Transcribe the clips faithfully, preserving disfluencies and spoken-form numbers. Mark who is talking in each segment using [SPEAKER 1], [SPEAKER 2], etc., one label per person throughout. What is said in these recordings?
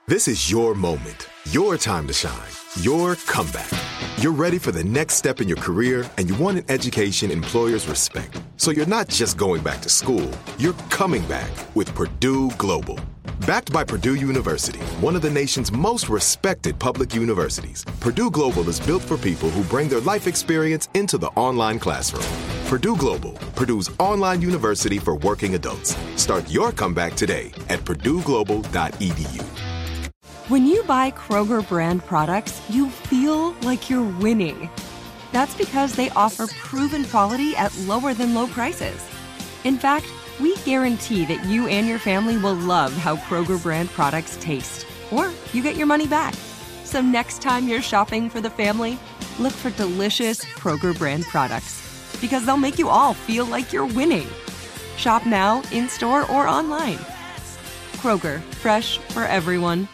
[SPEAKER 1] This is your moment, your time to shine, your comeback. You're ready for the next step in your career, and you want an education employers respect. So you're not just going back to school, you're coming back with Purdue Global. Backed by Purdue University, one of the nation's most respected public universities, Purdue Global is built for people who bring their life experience into the online classroom. Purdue Global, Purdue's online university for working adults. Start your comeback today at purdue global dot e d u.
[SPEAKER 2] When you buy Kroger brand products, you feel like you're winning. That's because they offer proven quality at lower than low prices. In fact, we guarantee that you and your family will love how Kroger brand products taste, or you get your money back. So next time you're shopping for the family, look for delicious Kroger brand products, because they'll make you all feel like you're winning. Shop now, in-store, or online. Kroger, fresh for everyone.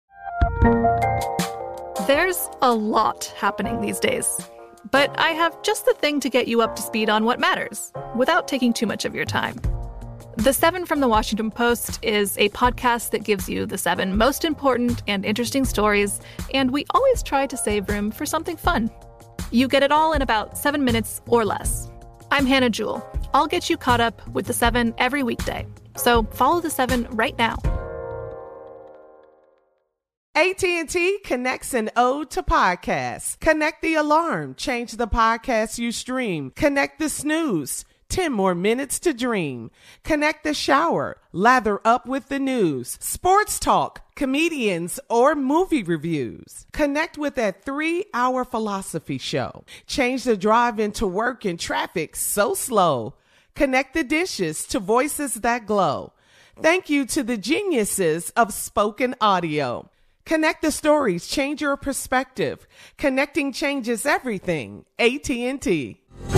[SPEAKER 3] There's a lot happening these days, but I have just the thing to get you up to speed on what matters, without taking too much of your time. The Seven from the Washington Post is a podcast that gives you the seven most important and interesting stories, and we always try to save room for something fun. You get it all in about seven minutes or less. I'm Hannah Jewell. I'll get you caught up with the seven every weekday. So follow the seven right now.
[SPEAKER 4] A T and T connects an ode to podcasts. Connect the alarm. Change the podcast you stream. Connect the snooze. ten more minutes to dream. Connect the shower. Lather up with the news. Sports talk, comedians, or movie reviews. Connect with that three-hour philosophy show. Change the drive into work in traffic so slow. Connect the dishes to voices that glow. Thank you to the geniuses of spoken audio. Connect the stories, change your perspective. Connecting changes everything. A T and T.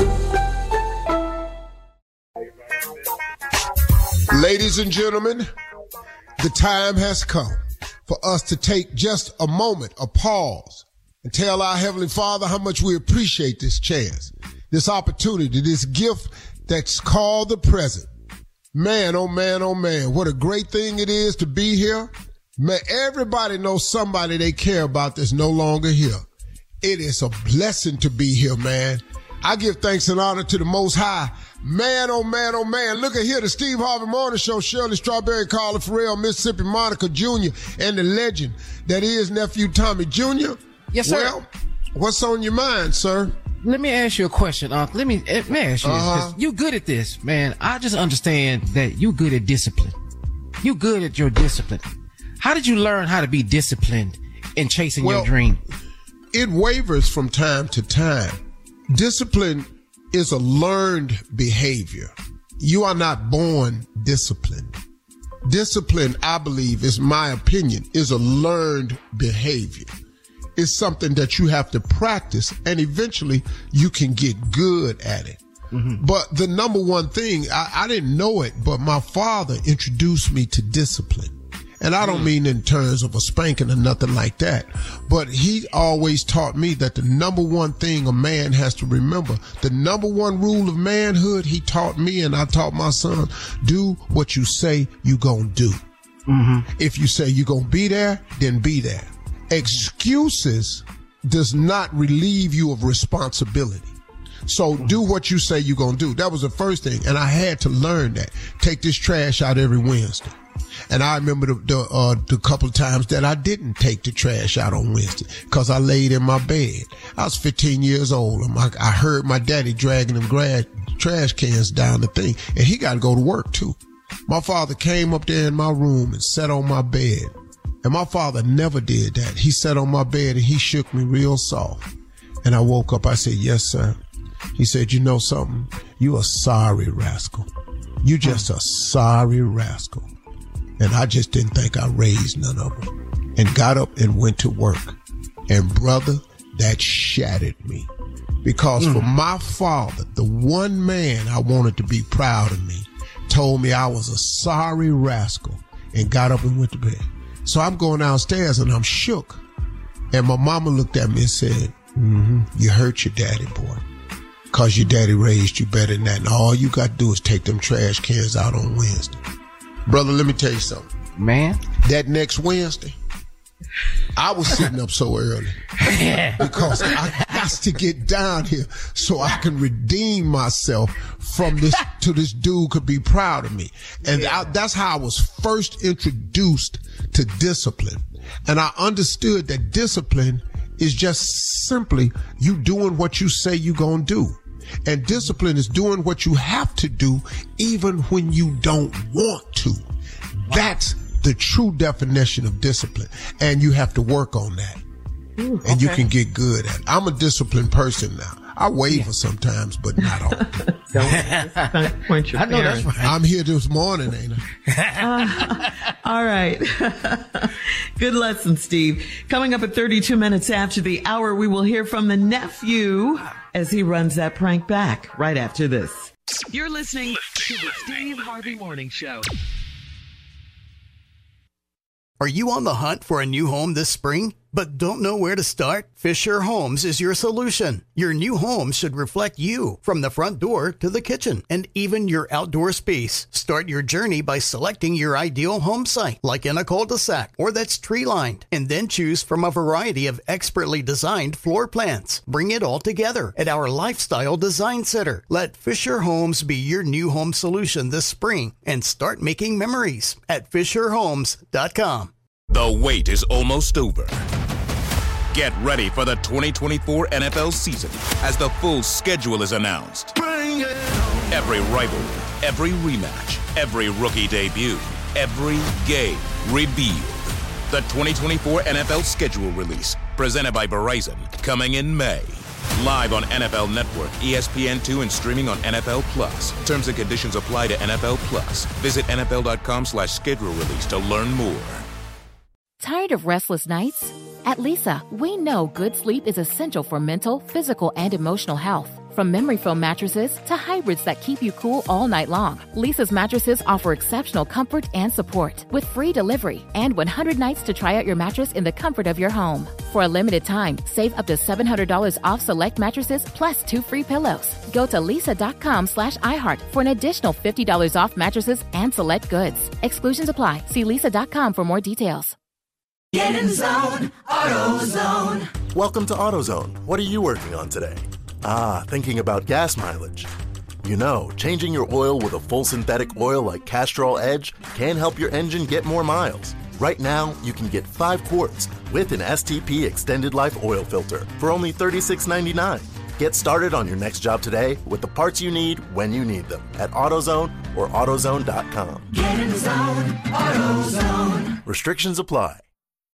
[SPEAKER 5] Ladies and gentlemen, the time has come for us to take just a moment, a pause, and tell our Heavenly Father how much we appreciate this chance, this opportunity, this gift that's called the present. Man, oh man, oh man, what a great thing it is to be here. Man, everybody knows somebody they care about that's no longer here. It is a blessing to be here, man. I give thanks and honor to the Most High. Man, oh man, oh man, look at here, the Steve Harvey Morning Show, Shirley Strawberry, Carla Farrell, Mississippi Monica Junior, and the legend that is Nephew Tommy Junior
[SPEAKER 6] Yes, sir.
[SPEAKER 5] Well, what's on your mind, sir?
[SPEAKER 6] Let me ask you a question, Uncle. Let me, let me ask you
[SPEAKER 5] Uh-huh.
[SPEAKER 6] this, 'cause you good at this, man. I just understand that you good at discipline. You good at your discipline. How did you learn how to be disciplined in chasing
[SPEAKER 5] Well,
[SPEAKER 6] your dream?
[SPEAKER 5] It wavers from time to time. Discipline is a learned behavior. You are not born disciplined. Discipline, I believe, is my opinion, is a learned behavior. It's something that you have to practice, and eventually you can get good at it. Mm-hmm. But the number one thing, I, I didn't know it, but my father introduced me to discipline. And I don't mean in terms of a spanking or nothing like that, but he always taught me that the number one thing a man has to remember, the number one rule of manhood, he taught me and I taught my son, do what you say you gonna do. Mm-hmm. If you say you gonna be there, then be there. Excuses does not relieve you of responsibility. So do what you say you're gonna do. That was the first thing, and I had to learn that. Take this trash out every Wednesday. And I remember the, the, uh, the couple of times that I didn't take the trash out on Wednesday because I laid in my bed. I was fifteen years old. And my, I heard my daddy dragging them grad, trash cans down the thing, and he got to go to work too. My father came up there in my room and sat on my bed. And my father never did that. He sat on my bed and he shook me real soft. And I woke up. I said, yes, sir. He said, you know something? You a sorry rascal. You just a sorry rascal. And I just didn't think I raised none of them. And got up and went to work. And brother, that shattered me. Because mm. for my father, the one man I wanted to be proud of me, told me I was a sorry rascal and got up and went to bed. So I'm going downstairs and I'm shook. And my mama looked at me and said, mm-hmm, you hurt your daddy, boy. Because your daddy raised you better than that. And all you got to do is take them trash cans out on Wednesday. Brother, let me tell you something.
[SPEAKER 6] Man.
[SPEAKER 5] That next Wednesday, I was sitting up so early because I got to get down here so I can redeem myself from this, to this dude could be proud of me. And yeah. I, that's how I was first introduced to discipline. And I understood that discipline is just simply you doing what you say you're going to do. And discipline is doing what you have to do even when you don't want to. That's the true definition of discipline. And you have to work on that. Ooh, and okay. you can get good at it. I'm a disciplined person now. I waver yeah. sometimes, but not often.
[SPEAKER 7] Don't point your I know parents. That's right.
[SPEAKER 5] I'm here this morning, ain't I?
[SPEAKER 7] uh, all right. Good lesson, Steve. Coming up at thirty-two minutes after the hour, we will hear from the nephew as he runs that prank back right after this.
[SPEAKER 8] You're listening to the Steve Harvey Morning Show.
[SPEAKER 9] Are you on the hunt for a new home this spring, but don't know where to start? Fisher Homes is your solution. Your new home should reflect you, from the front door to the kitchen, and even your outdoor space. Start your journey by selecting your ideal home site, like in a cul-de-sac or that's tree-lined, and then choose from a variety of expertly designed floor plans. Bring it all together at our Lifestyle Design Center. Let Fisher Homes be your new home solution this spring and start making memories at fisher homes dot com.
[SPEAKER 10] The wait is almost over. Get ready for the twenty twenty-four N F L season as the full schedule is announced. Bring it on. Every rivalry, every rematch, every rookie debut, every game revealed. The twenty twenty-four N F L schedule release, presented by Verizon, coming in May. Live on N F L Network, E S P N two, and streaming on N F L Plus. Terms and conditions apply to N F L Plus. Visit N F L dot com slash schedule release to learn more.
[SPEAKER 11] Tired of restless nights? At Leesa, we know good sleep is essential for mental, physical, and emotional health. From memory foam mattresses to hybrids that keep you cool all night long, Leesa's mattresses offer exceptional comfort and support with free delivery and one hundred nights to try out your mattress in the comfort of your home. For a limited time, save up to seven hundred dollars off select mattresses plus two free pillows. Go to leesa.com slash iHeart for an additional fifty dollars off mattresses and select goods. Exclusions apply. See leesa dot com for more details.
[SPEAKER 12] Get in the zone, AutoZone.
[SPEAKER 13] Welcome to AutoZone. What are you working on today? Ah, thinking about gas mileage. You know, changing your oil with a full synthetic oil like Castrol Edge can help your engine get more miles. Right now, you can get five quarts with an S T P Extended Life Oil Filter for only thirty-six ninety-nine. Get started on your next job today with the parts you need when you need them at AutoZone or AutoZone dot com.
[SPEAKER 12] Get in the zone, AutoZone.
[SPEAKER 13] Restrictions apply.